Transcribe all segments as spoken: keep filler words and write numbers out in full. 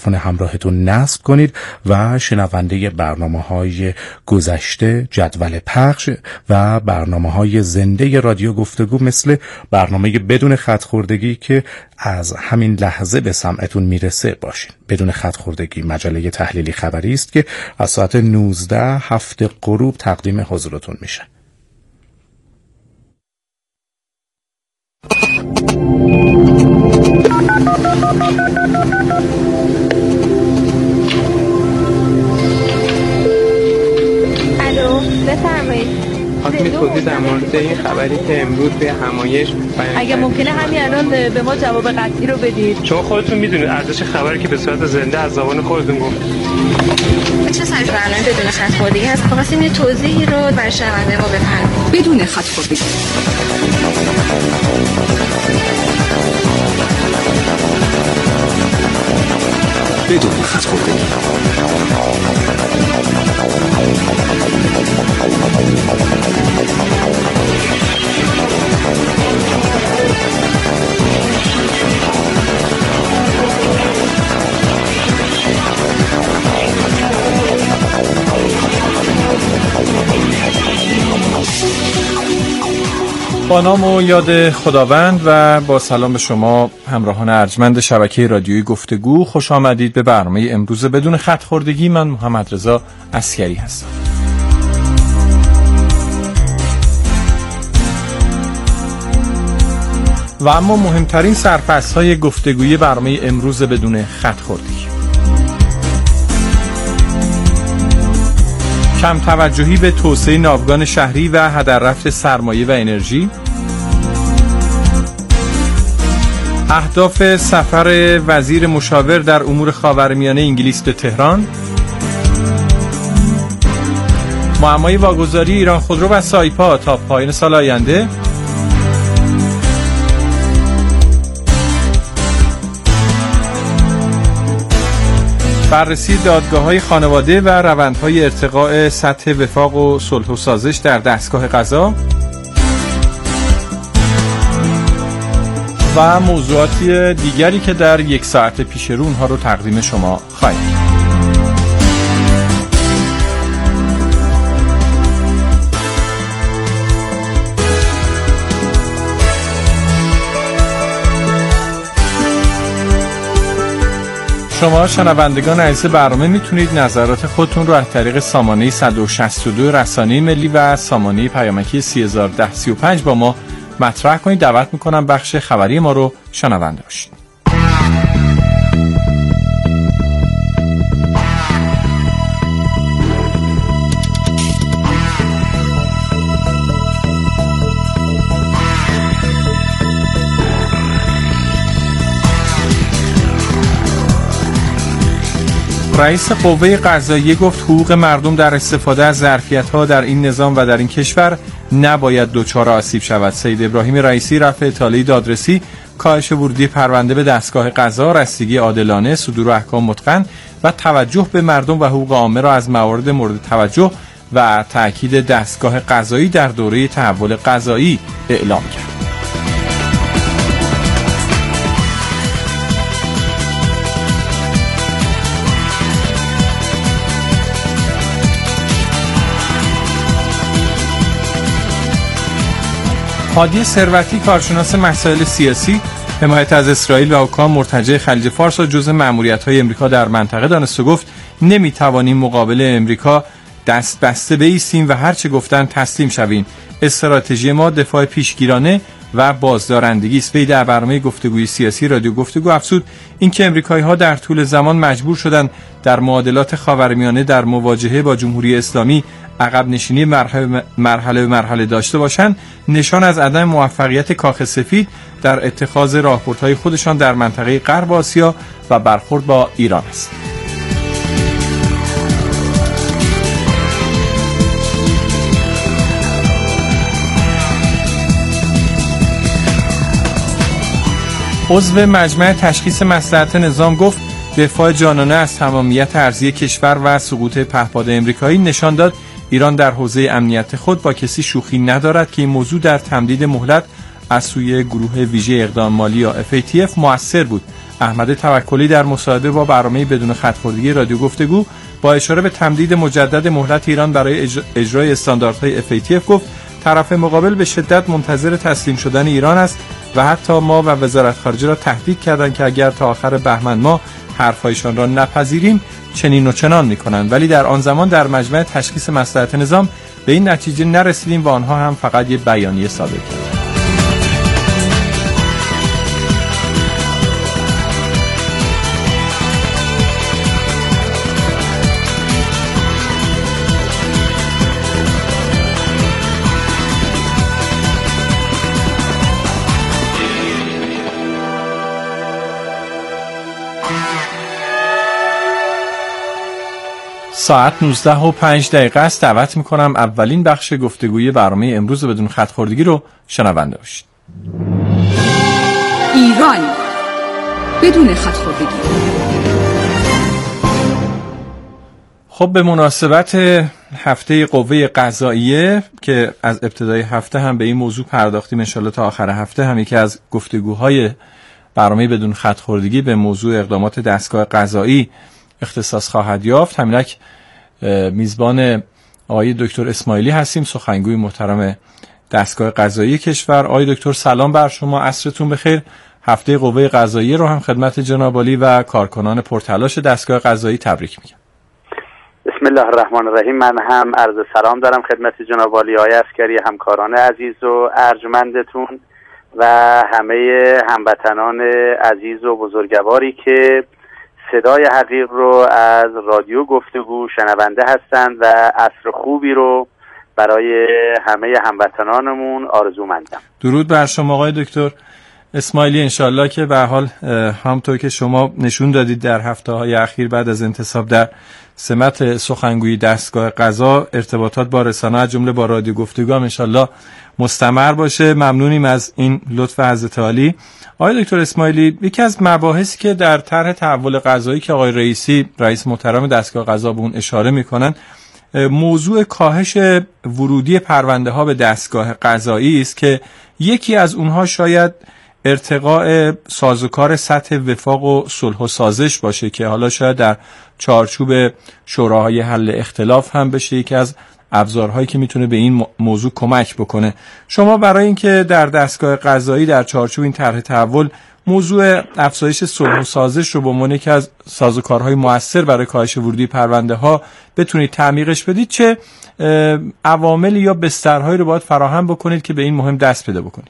تلفن همراهتون نصب کنید و شنونده برنامه‌های گذشته، جدول پخش و برنامه‌های زنده رادیو گفتگو مثل برنامه بدون خط‌خوردگی که از همین لحظه به سمعتون میرسه باشین. بدون خط‌خوردگی مجله تحلیلی خبری است که از ساعت نوزده هفت غروب تقدیم حضورتون میشه. الو، بفرمایید. خواستم توضیح در مورد این خبری که امروز به همایش بیان اگه ممکنه همین الان به ما جواب قطعی رو بدید. شما خودتون میدونید ارزش خبری که به صورت زنده از زبان خودتون گفت. چه سرش برنامه بدون خط‌خوردگی هست؟ خواستیم یه توضیحی رو برای شنونده ما بفرمایید. بدون خط‌خوردگی. بدون خط‌خوردگی. با نام و یاد خداوند و با سلام به شما همراهان ارجمند شبکه رادیویی گفتگو، خوش آمدید به برنامه امروز بدون خط‌خوردگی. من محمد رضا عسکری هستم. و اما مهمترین سرفصل‌های گفتگویی برنامه امروز بدون خط‌خوردگی: کم توجهی به توسعه ناوگان شهری و هدر رفت سرمایه و انرژی، اهداف سفر وزیر مشاور در امور خاورمیانه انگلیس به تهران، معمای واگذاری ایران خودرو و سایپا تا پایان سال آینده، بررسی دادگاه‌های خانواده و روندهای ارتقاء سطح وفاق و صلح و سازش در دستگاه قضا و موضوعاتی دیگری که در یک ساعت پیش رو اونها رو تقدیم شما خواهیم کرد. شما شنوندگان عزیز برنامه میتونید نظرات خودتون رو از طریق سامانه صد و شصت و دو رسانه ملی و سامانه پیامکی سی هزار و ده سی و پنج با ما مطرح کنید. دعوت میکنم بخش خبری ما رو شنونده باشید. رئیس قوه قضاییه گفت حقوق مردم در استفاده از ظرفیت‌ها در این نظام و در این کشور نباید دچار آسیب شود. سید ابراهیم رئیسی رفع اطلاعیه دادرسی، کاهش ورودی پرونده به دستگاه قضا، رسیدگی عادلانه، صدور احکام متقن و توجه به مردم و حقوق عامه را از موارد مورد توجه و تأکید دستگاه قضایی در دوره تحول قضایی اعلام کرد. هادی ثروتی، کارشناس مسائل سیاسی، حمایت از اسرائیل و حکام مرتجع خلیج فارس را جزء مأموریت‌های امریکا در منطقه دانست و گفت نمی‌توانیم مقابل امریکا دست بسته بایستیم و هر چه گفتن تسلیم شویم. استراتژی ما دفاع پیشگیرانه و بازدارندگی است. وی در برنامه گفتگوی سیاسی رادیو گفتگو افزود اینکه امریکایی‌ها در طول زمان مجبور شدند در معادلات خاورمیانه در مواجهه با جمهوری اسلامی عقب نشینی مرحله مرحله مرحله داشته باشند نشان از عدم موفقیت کاخ سفید در اتخاذ راهبردهای خودشان در منطقه غرب آسیا و برخورد با ایران است. عضو مجمع تشخیص مصلحت نظام گفت دفاع جانانه از تمامیت ارضی کشور و سقوط پهپاد امریکایی نشان داد ایران در حوزه امنیت خود با کسی شوخی ندارد که این موضوع در تمدید مهلت از سوی گروه ویژه اقدام مالی یا اف ای تی اف مؤثر بود. احمد توکلی در مصاحبه با برنامه بدون خط‌خوردگی رادیو گفتگو با اشاره به تمدید مجدد مهلت ایران برای اجرای استانداردهای اف ای تی اف گفت طرف مقابل به شدت منتظر تسلیم شدن ایران است و حتی ما و وزارت خارجه را تهدید کردند که اگر تا آخر بهمن ما حرفایشان را نپذیریم چنین و چنان می‌کنند، ولی در آن زمان در مجمع تشخیص مصلحت نظام به این نتیجه نرسیدیم و آنها هم فقط یک بیانیه صادر کردند. ساعت نوزده و پنج دقیقه است. دعوت میکنم اولین بخش گفتگوی برنامه امروز بدون خط‌خوردگی رو شنونده باشید. ایران بدون خط‌خوردگی. خب به مناسبت هفته قوه قضاییه که از ابتدای هفته هم به این موضوع پرداختیم، ان شاءالله تا آخر هفته هم یکی از گفتگوهای برنامه بدون خط‌خوردگی به موضوع اقدامات دستگاه قضایی اختصاص خواهد یافت. همینک میزبان آقای دکتر اسماعیلی هستیم، سخنگوی محترم دستگاه قضایی کشور. آقای دکتر سلام بر شما، عصرتون بخیر. هفته قوه قضاییه رو هم خدمت جناب عالی و کارکنان پرتلاش دستگاه قضایی تبریک میگم. بسم الله الرحمن الرحیم. من هم عرض سلام دارم خدمت جناب عالی آقای عسکری، همکاران عزیز و ارجمندتون و همه هموطنان عزیز و بزرگواری که صدای حقیق رو از رادیو گفتگو شنونده هستند و عصر خوبی رو برای همه هموطنانمون آرزومندم. درود بر شما آقای دکتر اسماعیلی. انشالله که به حال همونطور که شما نشون دادید در هفته های اخیر بعد از انتصاب در سمت سخنگوی دستگاه قضا، ارتباطات با رسانه از جمله با رادیو گفتگو هم انشالله مستمر باشه. ممنونیم از این لطف حضرت عالی. آقای دکتر اسماعیلی، یکی از مباحثی که در طرح تحول قضایی که آقای رئیسی رئیس محترم دستگاه قضا به اون اشاره میکنن، موضوع کاهش ورودی پرونده ها به دستگاه قضایی است که یکی از اونها شاید ارتقاء سازوکار سطح وفاق و صلح و سازش باشه که حالا شاید در چارچوب شوراهای حل اختلاف هم بشه یکی از ابزارهایی که میتونه به این موضوع کمک بکنه. شما برای اینکه در دستگاه قضایی در چارچوب این طرح تحول موضوع افزایش صلح و سازش رو به عنوان یکی از سازوکارهای مؤثر برای کاهش ورودی پرونده ها بتونید تعمیقش بدید، چه عواملی یا بسترهایی رو باید فراهم بکنید که به این مهم دست پیدا بکنید؟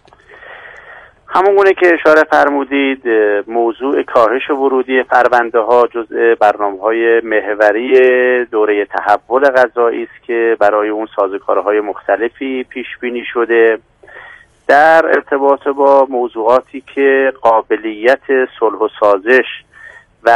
همونگونه که اشاره فرمودید، موضوع کاهش ورودی پرونده ها جزء برنامه‌های محوری دوره تحول قضایی است که برای اون سازوکارهای مختلفی پیش بینی شده در ارتباط با موضوعاتی که قابلیت صلح و سازش و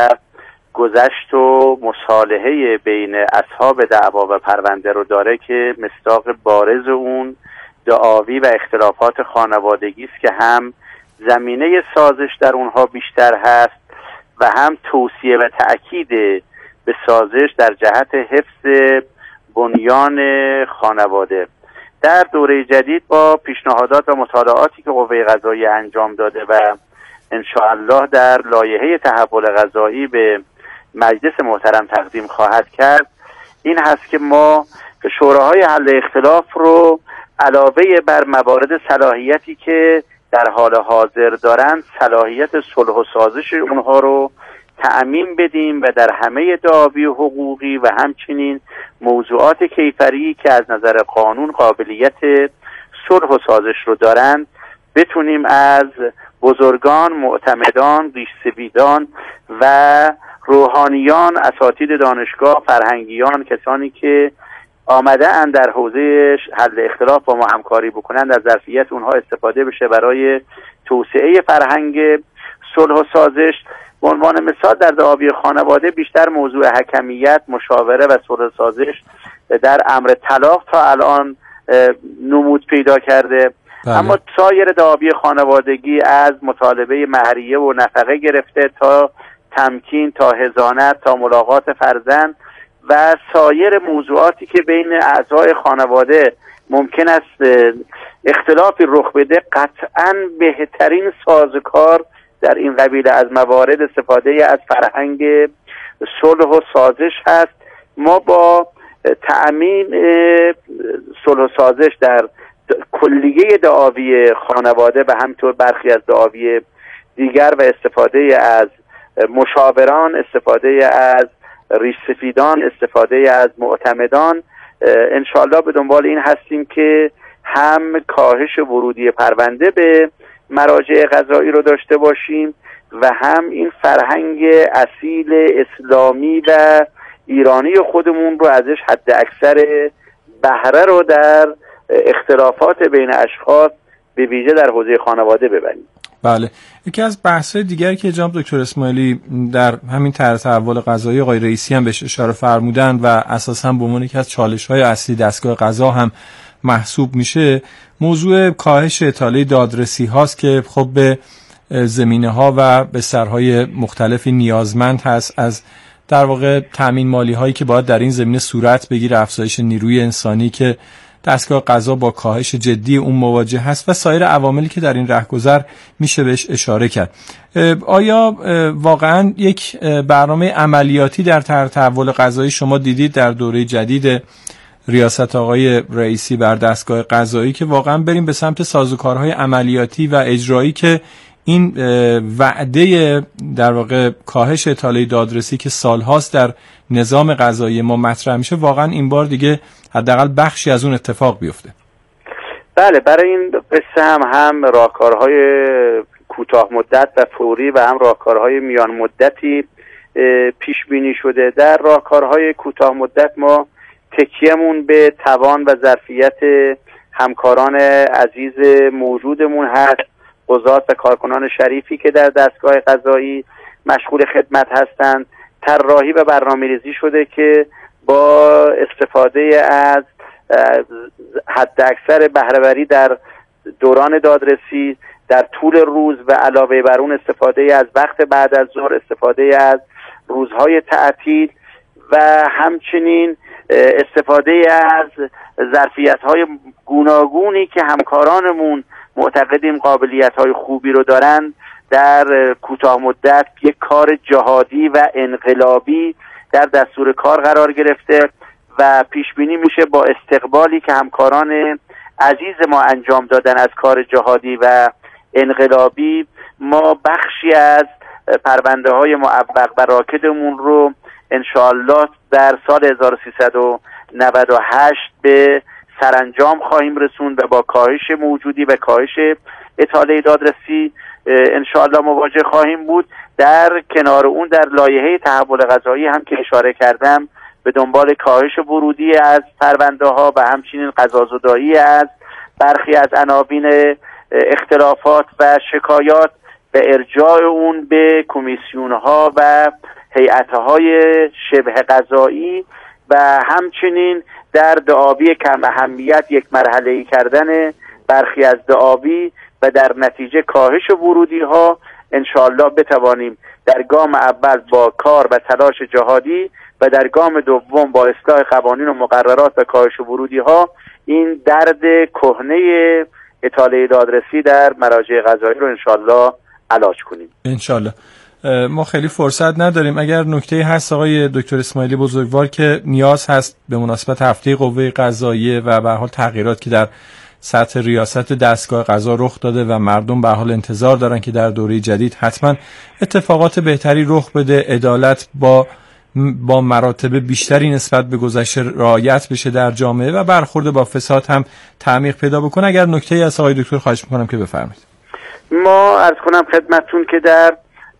گذشت و مصالحه بین اصحاب دعوا و پرونده رو داره، که مصداق بارز اون دعاوی و اختلافات خانوادگی است که هم زمینه سازش در اونها بیشتر هست و هم توصیه و تأکید به سازش در جهت حفظ بنیان خانواده. در دوره جدید با پیشنهادات و مطالعاتی که قوه قضاییه انجام داده و انشاءالله در لایحه تحول قضایی به مجلس محترم تقدیم خواهد کرد، این هست که ما شوراهای حل اختلاف رو علاوه بر موارد صلاحیتی که در حال حاضر دارند، صلاحیت صلح و سازش اونها رو تأمین بدیم و در همه دعاوی حقوقی و همچنین موضوعات کیفری که از نظر قانون قابلیت صلح و سازش رو دارند بتونیم از بزرگان، معتمدان، ریشسفیدان و روحانیان، اساتید دانشگاه، فرهنگیان، کسانی که آمده اند در حوزه حل اختلاف با ما همکاری بکنند، از ظرفیت اونها استفاده بشه برای توسعه فرهنگ صلح و سازش. به عنوان مثال در دعاوی خانواده بیشتر موضوع حکمیت، مشاوره و صلح سازش در امر طلاق تا الان نمود پیدا کرده. بله. اما سایر دعاوی خانوادگی از مطالبه مهریه و نفقه گرفته تا تمکین، تا حضانت، تا ملاقات فرزند و سایر موضوعاتی که بین اعضای خانواده ممکن است اختلافی رخ بده، قطعاً بهترین سازوکار در این قبیله از موارد استفاده از فرهنگ صلح و سازش هست. ما با تأمین صلح و سازش در کلیه دعاوی خانواده و همینطور برخی از دعاوی دیگر و استفاده از مشاوران، استفاده از ریشسفیدان، استفاده از معتمدان، انشاءالله به دنبال این هستیم که هم کاهش ورودی پرونده به مراجع قضایی رو داشته باشیم و هم این فرهنگ اصیل اسلامی و ایرانی خودمون رو ازش حد اکثر بهره رو در اختلافات بین اشخاص به ویژه در حوزه خانواده ببریم. بله، یکی از بحث‌های دیگری که جناب دکتر اسماعیلی در همین طرح تحول قضایی آقای رئیسی هم بهش اشاره فرمودن و اساساً به عنوان یکی از چالش‌های اصلی دستگاه قضا هم محسوب میشه، موضوع کاهش اطاله دادرسی هاست که خب به زمینه‌ها و به سرهای مختلفی نیازمند هست، از در واقع تامین مالی هایی که باید در این زمینه صورت بگیره، افزایش نیروی انسانی که دستگاه قضا با کاهش جدی اون مواجه هست و سایر عواملی که در این رهگذر میشه بهش اشاره کرد. آیا واقعا یک برنامه عملیاتی در طرح تحول قضایی شما دیدید در دوره جدید ریاست آقای رئیسی بر دستگاه قضایی که واقعا بریم به سمت سازوکارهای عملیاتی و اجرایی که این وعده در واقع کاهش اطاله دادرسی که سالهاست در نظام قضایی ما مطرح میشه واقعا این بار دیگه حداقل بخشی از اون اتفاق بیفته؟ بله، برای این قصه هم هم راهکارهای کوتاه مدت و فوری و هم راهکارهای میان مدتی پیش بینی شده. در راهکارهای کوتاه مدت ما تکیه‌مون به توان و ظرفیت همکاران عزیز موجودمون هست، قضات و کارکنان شریفی که در دستگاه قضایی مشغول خدمت هستند. طراحی و برنامه‌ریزی شده که با استفاده از حد اکثر بهره‌وری در دوران دادرسی در طول روز و علاوه بر اون استفاده از وقت بعد از ظهر، استفاده از روزهای تعطیل و همچنین استفاده از ظرفیت‌های گوناگونی که همکارانمون معتقدیم قابلیت‌های خوبی رو دارن در کوتاه مدت یک کار جهادی و انقلابی در دستور کار قرار گرفته و پیش بینی میشه با استقبالی که همکاران عزیز ما انجام دادن از کار جهادی و انقلابی، ما بخشی از پرونده های معوق و راکدمون رو انشاءالله در سال هزار و سیصد و نود و هشت به سرانجام خواهیم رسوند و با کاهش موجودی و کاهش اطاله دادرسی انشاءالله مواجه خواهیم بود. در کنار اون در لایحه تحول قضایی هم که اشاره کردم به دنبال کاهش ورودی از پرونده ها و همچنین قضازدایی از برخی از عناوین اختلافات و شکایات و ارجاع اون به کمیسیون ها و هیئت های شبه قضایی و همچنین در دعاوی کم اهمیت یک مرحله‌ای کردن برخی از دعاوی و در نتیجه کاهش ورودی ها انشاءالله بتوانیم در گام اول با کار و تلاش جهادی و در گام دوم با اصلاح قوانین و مقررات و کاهش ورودی ها این درد کهنه اطاله دادرسی در مراجع قضایی رو انشاءالله علاج کنیم. انشاءالله. ما خیلی فرصت نداریم. اگر نکته هست آقای دکتر اسماعیلی بزرگوار که نیاز هست به مناسبت هفته قوه قضاییه و به هر حال تغییرات که در سطح ریاست دستگاه قضا رخ داده و مردم به حال انتظار دارن که در دوره جدید حتما اتفاقات بهتری رخ بده، عدالت با با مراتب بیشتری نسبت به گذشته رعایت بشه در جامعه و برخورد با فساد هم تعمیق پیدا بکنه. اگر نکته‌ای از آقای دکتر خواهش می‌کنم که بفرمایید. ما عرض کنم خدمتتون که در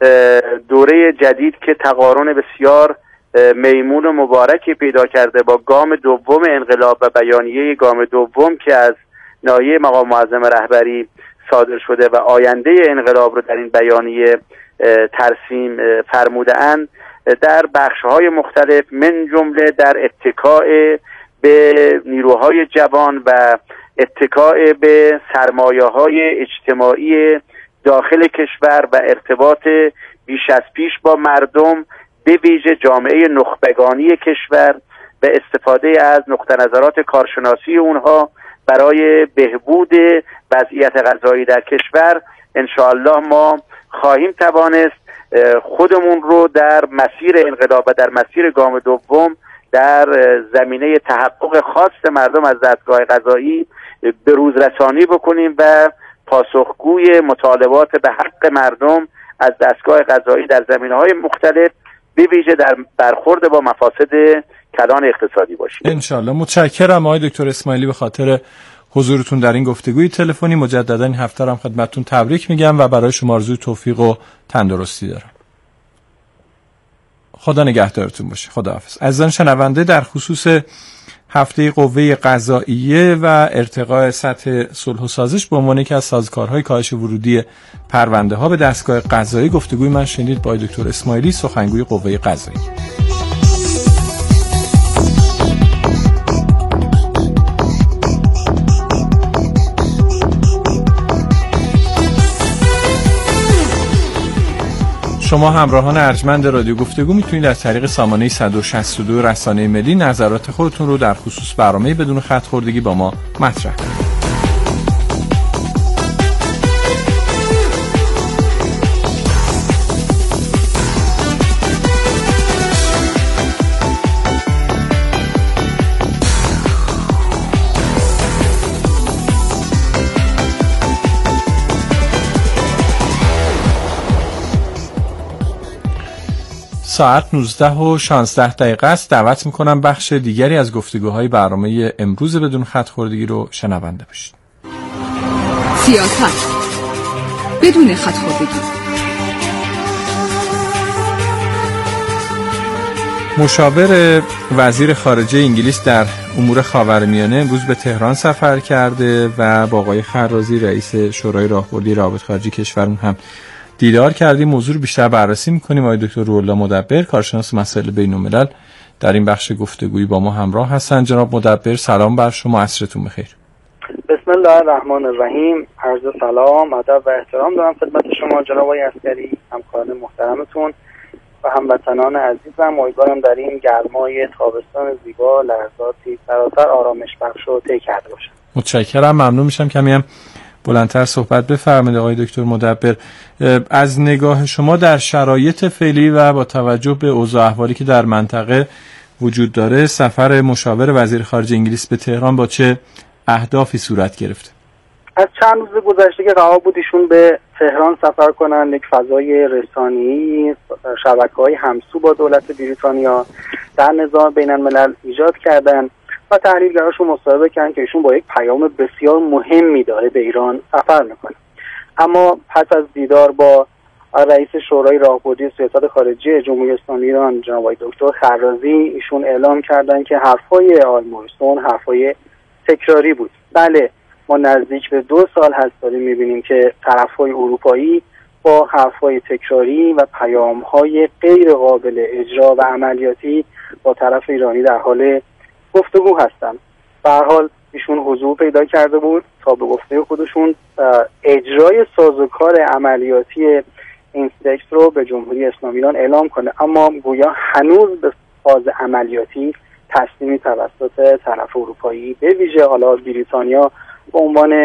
دوره جدید که تقارن بسیار میمون و مبارکی پیدا کرده با گام دوم انقلاب و بیانیه گام دوم که از ناحیه مقام معظم رهبری صادر شده و آینده انقلاب رو در این بیانیه ترسیم فرموده‌اند، در بخش‌های مختلف من جمله در اتکاء به نیروهای جوان و اتکاء به سرمایه‌های اجتماعی داخل کشور و ارتباط بیش از پیش با مردم به ویژه جامعه نخبگانی کشور و استفاده از نقطه نظرات کارشناسی اونها برای بهبود وضعیت قضایی در کشور انشاءالله ما خواهیم توانست خودمون رو در مسیر انقلاب و در مسیر گام دوم در زمینه تحقق خواست مردم از دستگاه قضایی به روز رسانی بکنیم و پاسخگوی مطالبات به حق مردم از دستگاه قضایی در زمینه‌های مختلف به ویژه در برخورد با مفاسد کلان اقتصادی باشیم. انشالله. متشکرم آقای دکتر اسماعیلی به خاطر حضورتون در این گفتگوی تلفنی. مجددا این هفته هم خدمتتون تبریک میگم و برای شما آرزوی توفیق و تندرستی دارم. خدا نگهدارتون باشه. خداحافظ. عزیزان شنونده، در خصوص هفته قوه قضاییه و ارتقاء سطح صلح و سازش به عنوان یکی از سازوکارهای کاهش ورودی پرونده ها به دستگاه قضایی گفتگوی من شنید با دکتر اسماعیلی، سخنگوی قوه قضاییه. شما همراهان ارجمند رادیو گفتگو میتونید از طریق سامانه صد و شصت و دو رسانه ملی نظرات خودتون رو در خصوص برنامه بدون خط خوردگی با ما مطرح کنید. ساعت نوزده و شانزده دقیقه است. دعوت میکنم بخش دیگری از گفتگوهای برنامه امروز بدون خط خوردگی رو شنونده باشید. سیاست بدون خط خوردگی. مشاور وزیر خارجه انگلیس در امور خاورمیانه امروز به تهران سفر کرده و با آقای خرازی رئیس شورای راهبردی روابط خارجی کشورمون هم دیدار کردیم. موضوع رو بیشتر بررسی می‌کنیم. آقای دکتر روح‌الله مدبر، کارشناس مسائل بین‌الملل، در این بخش گفتگویی با ما همراه هستند. جناب مدبر، سلام بر شما، عصرتون بخیر. بسم الله الرحمن الرحیم. عرض سلام، ادب و احترام دارم خدمت شما جناب آقای عسکری، همکاران محترمتون و هموطنان عزیزم. امیدوارم در این گرمای تابستان زیبا لحظاتی سراسر آرامش بخش رو طی کرده باشم. متشکرم. ممنون میشم کمی هم بلندتر صحبت بفرمایید آقای دکتر مدبر. از نگاه شما در شرایط فعلی و با توجه به اوضاع احوالی که در منطقه وجود داره، سفر مشاور وزیر خارجه انگلیس به تهران با چه اهدافی صورت گرفته؟ از چند روز گذشته که قرار بود ایشون به تهران سفر کنن، یک فضای رسانه‌ای، شبکه‌های همسو با دولت بریتانیا در نظام بین‌الملل ایجاد کردن و تحلیلگراشون مصاحبه کردن که ایشون با یک پیام بسیار مهمی داره به ایران سفر میکنه. اما پس از دیدار با رئیس شورای راهبردی سیاست خارجی جمهوری اسلامی ایران جناب آقای دکتر خرازی، ایشون اعلام کردن که حرفای آقای موریسون حرفای تکراری بود. بله، ما نزدیک به دو سال هست داریم میبینیم که طرفهای اروپایی با حرفای تکراری و پیامهای غیر قابل اجرا و عملیاتی با طرف ایرانی در حال گفتگو هستن. به هر حال ایشون حضور پیدا کرده بود تا به گفته خودشون اجرای سازوکار عملیاتی اینستکس رو به جمهوری اسلامی ایران اعلام کنه، اما گویا هنوز به فاز عملیاتی تسلیمی توسط طرف اروپایی به ویژه حالا بریتانیا به عنوان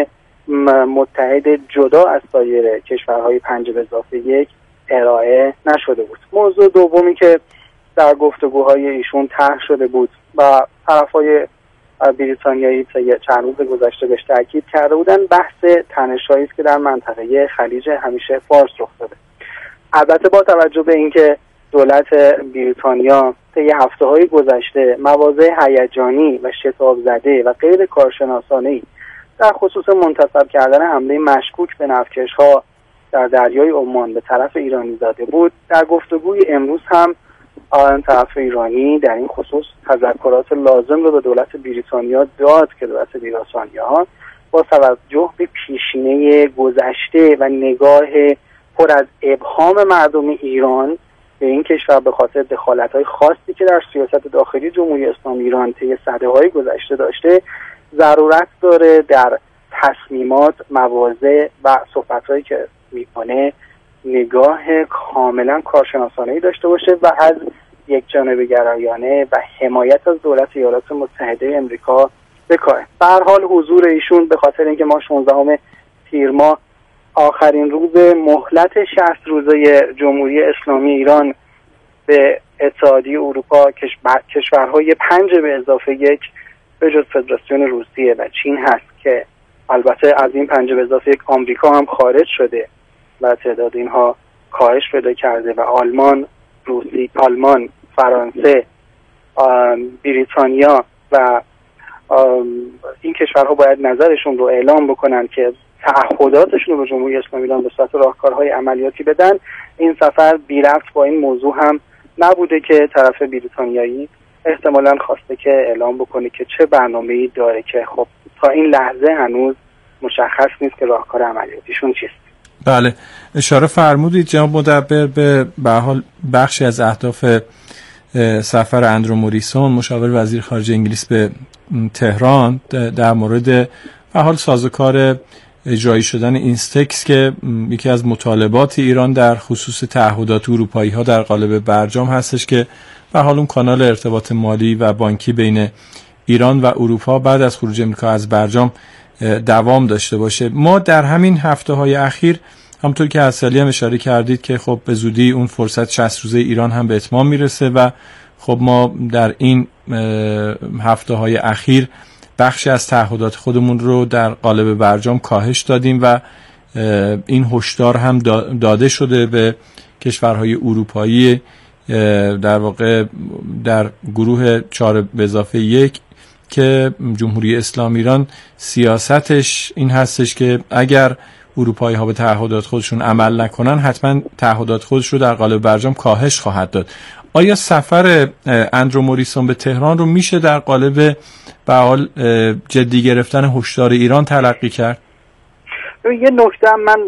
متحد جدا از سایر کشورهای پنج به اضافه یک ارائه نشده بود. موضوع دومی که در گفتگوهای ایشون طرح شده بود و طرفای بریتانیایی طی چند روز گذشته بهش تاکید کرده بودن، بحث تنش‌هایی است که در منطقه خلیج همیشه فارس رخ داده. البته با توجه به اینکه دولت بریتانیا طی هفته‌های گذشته مواضع هیجانی و شتاب زده و غیر کارشناسانه‌ای در خصوص منتصب کردن حمله مشکوک به نفتکش‌ها در دریای عمان به طرف ایرانی زده بود، در گفتگوی امروز هم آن طرف ایرانی در این خصوص تذکرات لازم رو به دولت بریتانیا داد که دولت بریتانیا با توجه به پیشینه گذشته و نگاه پر از ابهام مردم ایران به این کشور به خاطر دخالت‌های خاصی که در سیاست داخلی جمهوری اسلامی ایران طی سده‌های گذشته داشته، ضرورت داره در تصمیمات، مواضع و صحبت‌هایی که میکنه نگاه کاملا کارشناسانه‌ای داشته باشه و از یک جانبه گرایانه و حمایت از دولت ایالات متحده امریکا بکاره. به هر حال حضور ایشون به خاطر اینکه ما شانزدهم تیر ماه آخرین روز مهلت شصت روزه جمهوری اسلامی ایران به اتحادیه اروپا کشورهای پنج به اضافه یک به جز فدراسیون روسیه و چین هست که البته از این پنج به اضافه یک آمریکا هم خارج شده و تعداد اینها کاهش پیدا کرده و آلمان، روسی، آلمان، فرانسه، بریتانیا و این کشورها باید نظرشون رو اعلام بکنن که تعهداتشون رو به جمهوری اسلامی ایران به صورت راهکارهای عملیاتی بدن. این سفر بی ربط با این موضوع هم نبوده که طرف بریتانیایی احتمالاً خواسته که اعلام بکنه که چه برنامه‌ای داره که خب تا این لحظه هنوز مشخص نیست که راهکار عملیاتیشون چیست. بله، اشاره فرمودید جناب مدبر به به حال بخشی از اهداف سفر اندرو موریسون مشاور وزیر خارجه انگلیس به تهران در مورد به حال سازوکار اجرایی شدن اینستکس که یکی از مطالبات ایران در خصوص تعهدات اروپایی ها در قالب برجام هستش که به حال اون کانال ارتباط مالی و بانکی بین ایران و اروپا بعد از خروج امریکا از برجام دوام داشته باشه. ما در همین هفته های اخیر همونطور که اصلی هم اشاره کردید که خب به زودی اون فرصت شصت روزه ایران هم به اتمام میرسه و خب ما در این هفته های اخیر بخشی از تعهدات خودمون رو در قالب برجام کاهش دادیم و این هشدار هم داده شده به کشورهای اروپایی در واقع در گروه چهار به اضافه یک که جمهوری اسلامی ایران سیاستش این هستش که اگر اروپایی ها به تعهدات خودشون عمل نکنن حتما تعهدات خودش رو در قالب برجام کاهش خواهد داد. آیا سفر اندرو موریسون به تهران رو میشه در قالب به حال جدی گرفتن هشدار ایران تلقی کرد؟ یه نکته من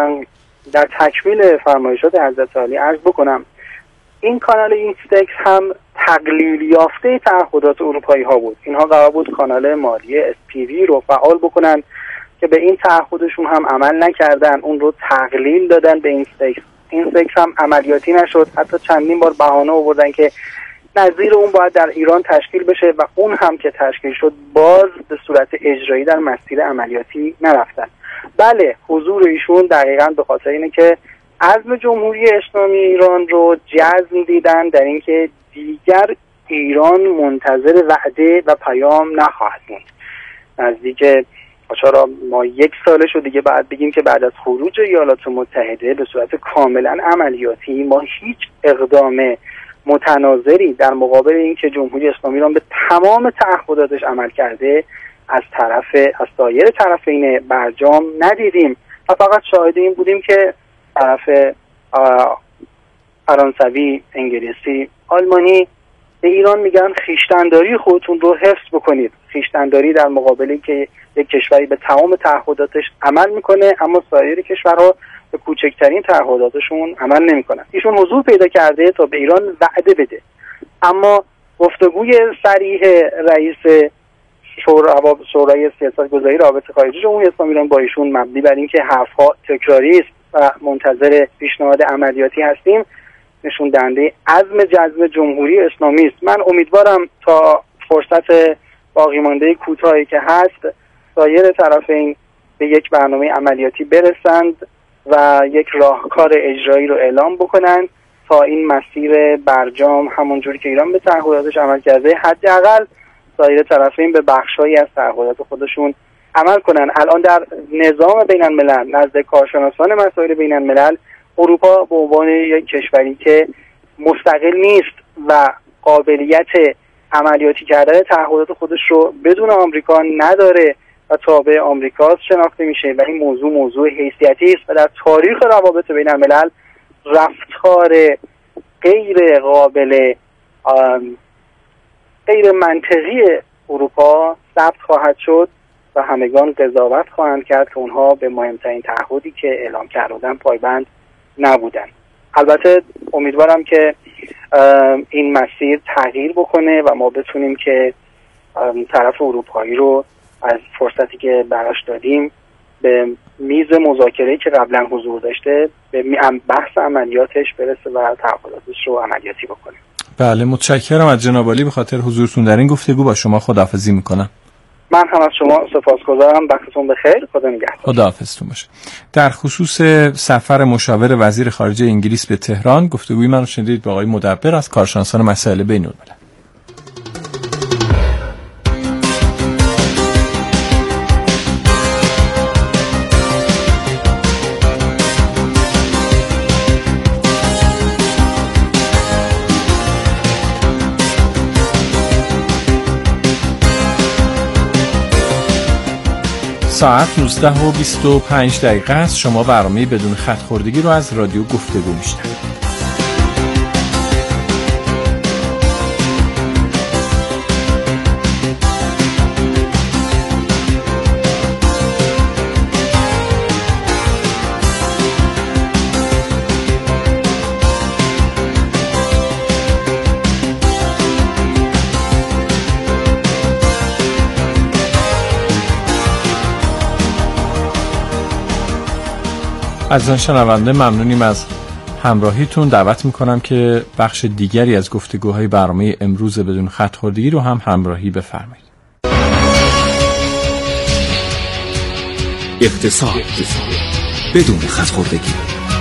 در تکمیل فرمایشات حضرت عالی عرض بکنم. این کانال اینستکس هم تقلیل یافته تعهدات اروپایی ها بود. اینها قرار بود کانال مالی اس پی وی رو فعال بکنن که به این تعهدشون هم عمل نکردن، اون رو تقلیل دادن به اینستکس. اینستکس هم عملیاتی نشد، حتی چندین بار بهانه آوردن که نظیر اون باید در ایران تشکیل بشه و اون هم که تشکیل شد باز به صورت اجرایی در مسیر عملیاتی نرفتن. بله، حضور ایشون دقیقاً به خاطر اینه که عزم جمهوری اسلامی ایران رو جزم دیدن در اینکه دیگر ایران منتظر وعده و پیام نخواهد موند. نزدیک چرا ما یک سالش رو دیگه بعد بگیم که بعد از خروج ایالات متحده به صورت کاملا عملیاتی ما هیچ اقدام متناظری در مقابل اینکه جمهوری اسلامی ایران به تمام تعهداتش عمل کرده از طرف از سایر طرفین برجام ندیدیم و فقط شاهد این بودیم که طرف فرانسوی، انگلیسی، آلمانی به ایران میگن خویشتنداری خودتون رو حفظ بکنید. خویشتنداری در مقابلی که یک کشوری به تمام تعهداتش عمل میکنه اما سایر کشورها به کوچکترین تعهداتشون عمل نمیکنن. ایشون حضور پیدا کرده تا به ایران وعده بده، اما گفتگوی صریح رئیس شورای سیاست‌گذاری رابطه خارجی جمهوری اسلامی ایران با ایشون مبنی بر اینکه حرفها تکراری است و منتظر پیشنهاد عملیاتی هستیم نشون دهنده عزم جزم جمهوری اسلامی است. من امیدوارم تا فرصت باقی مانده کوتاهی که هست سایر طرفین به یک برنامه عملیاتی برسند و یک راهکار اجرایی رو اعلام بکنند تا این مسیر برجام همونجوری که ایران به تعهداتش عمل کرده حداقل سایر طرفین به بخشایی از تعهدات خودشون عمل کنن. الان در نظام بین الملل نزد کارشناسان مسائل بین الملل اروپا به عنوان یک کشوری که مستقل نیست و قابلیت عملیاتی کردن تعهدات خودش رو بدون آمریکا نداره و تابع آمریکاست شناخته میشه و این موضوع موضوع حیثیتی است و در تاریخ روابط بین الملل رفتار غیر قابل غیر منطقی اروپا ثبت خواهد شد و همگان قضاوت خواهند کرد که اونها به مهمترین تعهدی که اعلام کردن پایبند نبودن. البته امیدوارم که این مسیر تغییر بکنه و ما بتونیم که طرف اروپایی رو از فرصتی که براش دادیم به میز مذاکره‌ای که قبلا حضور داشته به بحث عملیاتش برسه و تعهداتش رو عملیاتی بکنه. بله، متشکرم از جناب عالی به خاطر حضورتون در این گفتگو. با شما خداحافظی میکنم. من هم از شما سپاسگزارم. وقتتون بخیر. خدا نگهدار. خداحافظتون باشه. در خصوص سفر مشاور وزیر خارجه انگلیس به تهران گفتگوی من رو شنیدید با آقای مدبر از کارشناسان مسائل بین‌الملل. ساعت نوزده و بیست و پنج دقیقه است. شما برنامه بدون خط خوردگی رو از رادیو گفتگو میشنوید. عزیزان شنونده ممنونیم از همراهیتون. دعوت میکنم که بخش دیگری از گفتگوهای برنامه امروز بدون خط خوردگی رو هم همراهی بفرمایید. اقتصاد بدون خط خوردگی.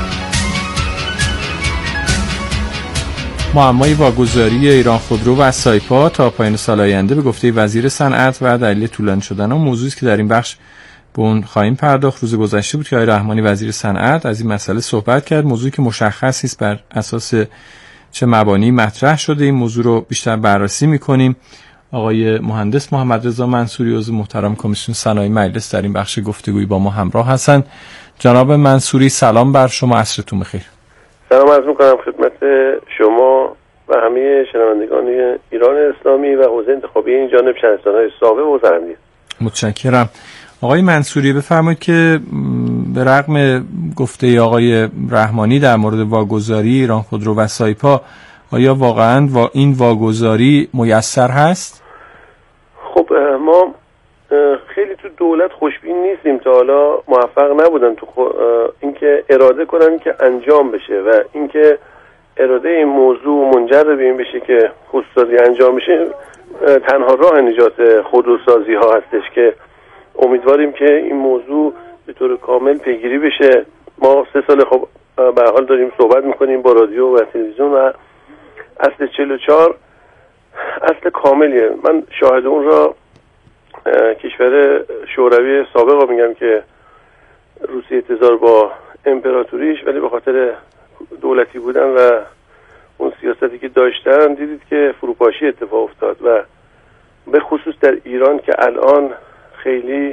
معمای واگذاری ایران خودرو و سایپا تا پایان سال آینده به گفته وزیر صنعت و دلیل طولانی شدن اون موضوعی است که در این بخش به اون خواهیم پرداخت. روز گذشته بود که آقای رحمانی وزیر صنعت از این مسئله صحبت کرد. موضوعی که مشخص است بر اساس چه مبانی مطرح شده. این موضوع رو بیشتر بررسی می‌کنیم. آقای مهندس محمد رضا منصوری عضو محترم کمیسیون صنایع مجلس در این بخش گفتگویی با ما همراه هستند. جناب منصوری سلام بر شما، عصرتون بخیر. سلام عرض می‌کنم خدمت شما و همه شنوندگان ایران اسلامی و حوزه انتخابی این جانب شهرستان‌های ساوه و زرندی. متشکرم. آقای منصوری بفرمایید که به رغم گفته آقای رحمانی در مورد واگذاری ایران خودرو و سایپا، آیا واقعاً وا این واگذاری میسر هست؟ خب ما خیلی تو دولت خوشبین نیستیم، تا حالا موفق نبودن تو اینکه اراده کنن که انجام بشه و اینکه اراده این موضوع منجر به این بشه که خودروسازی انجام بشه. تنها راه نجات خودروسازی ها هستش که امیدواریم که این موضوع به طور کامل پیگیری بشه. ما سه سال خب به حال داریم صحبت میکنیم با رادیو و تلویزیون و اصل چهل و چهار اصل کاملیه. من شاهد اون را کشور شوروی سابق رو میگم که روسیه تزار با امپراتوریش، ولی به خاطر دولتی بودن و اون سیاستی که داشتن دیدید که فروپاشی اتفاق افتاد و به خصوص در ایران که الان خیلی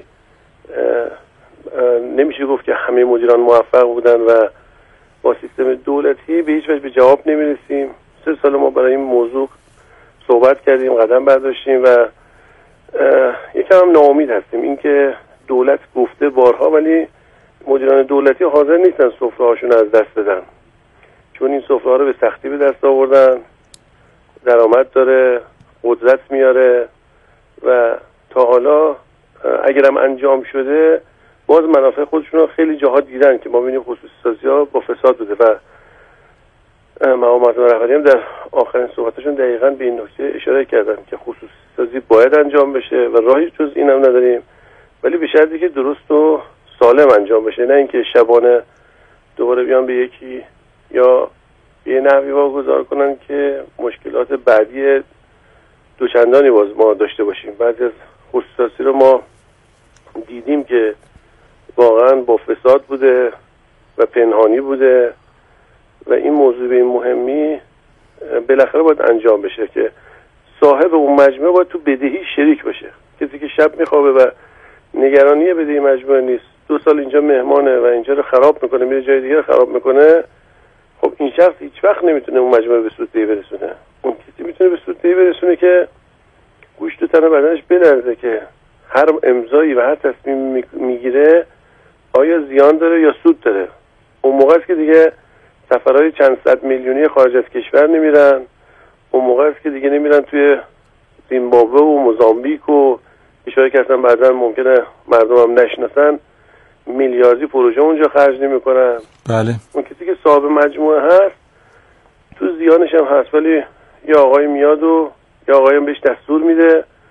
نمیشه گفت که همه مدیران موفق بودن و با سیستم دولتی به هیچ وجه به جواب نمیرسیم. سه سال ما برای این موضوع صحبت کردیم، قدم برداشتیم و یکم هم ناامید هستیم. اینکه دولت گفته بارها ولی مدیران دولتی حاضر نیستن سفره هاشون از دست بدن، چون این سفره ها رو به سختی به دست آوردن، درآمد داره، قدرت میاره و تا حالا اگرم انجام شده باز منافع خودشون رو خیلی جاها دیدن که ما ببینیم خصوصی سازی ها با فساد بوده و مقام معظم رهبری هم در آخرین صحبتشون دقیقاً به این نکته اشاره کردن که خصوصی سازی باید انجام بشه و راهی جز این هم نداریم، ولی به شرطی که درست و سالم انجام بشه، نه اینکه شبانه دوباره بیان به یکی یا به یه نحوی واگذار کنن که مشکلات بعدی دوچندانی باز ما داشته باشیم. بعضی از خصوصی رو ما دیدیم که واقعا با فساد بوده و پنهانی بوده و این موضوع به این مهمی بالاخره باید انجام بشه که صاحب اون مجموعه باید تو بدهی شریک باشه. کسی که شب میخوابه و نگرانی بدهی مجموعه نیست، دو سال اینجا مهمانه و اینجا رو خراب میکنه، میره جای دیگه رو خراب میکنه، خب این شخص هیچ وقت نمیتونه اون مجموعه به سوددهی برسونه. اون کسی میتونه به سوددهی برسونه که گوشت و تن بدنش بلرزه که هر امضایی و هر تصمیم میگیره آیا زیان داره یا سود داره. اون موقع است که دیگه سفرهای چند صد میلیونی خارج از کشور نمیرن، اون موقع است که دیگه نمیرن توی زیمبابوه و موزامبیک و کشوری که اصلا بعدا ممکنه مردم هم نشناسن، میلیاردی پروژه اونجا خرج نمیکنن. بله. اون کسی که صاحب مجموعه هست تو زیانش هم هست، ولی یا آقای میاد و یا آقای هم بهش دستور میده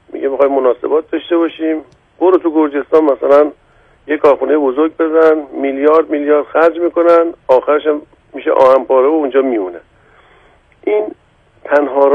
میگه میخوایم مناسبات داشته باشیم، برو تو گرجستان مثلا یه کارخونه بزرگ بزن، میلیارد میلیارد خرج میکنن، آخرش هم میشه آهن پاره و اونجا میمونه. این تنها